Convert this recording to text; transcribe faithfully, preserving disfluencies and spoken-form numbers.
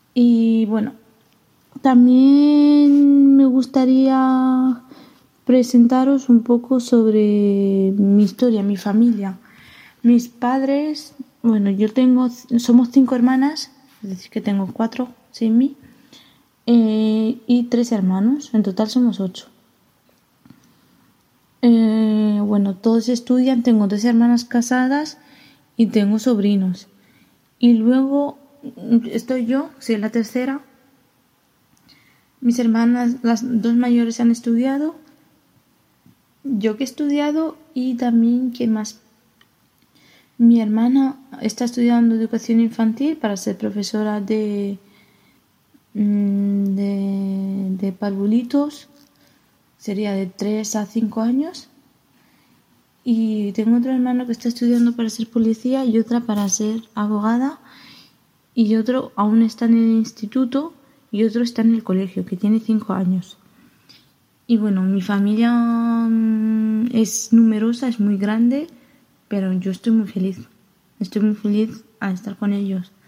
Y bueno, también me gustaría presentaros un poco sobre mi historia, mi familia. Mis padres, bueno, yo tengo, somos cinco hermanas, es decir, que tengo cuatro sin mí, eh, y tres hermanos, en total somos ocho. Eh, bueno, todos estudian, tengo dos hermanas casadas y tengo sobrinos. Y luego estoy yo, soy la tercera. Mis hermanas, las dos mayores, han estudiado. Yo que he estudiado y también, ¿quién más? Mi hermana está estudiando educación infantil para ser profesora de, de, de parvulitos. Sería de tres a cinco años. Y tengo otro hermano que está estudiando para ser policía y otra para ser abogada. Y otro aún está en el instituto y otro está en el colegio, que tiene cinco años. Y bueno, mi familia es numerosa, es muy grande, pero yo estoy muy feliz. Estoy muy feliz al estar con ellos.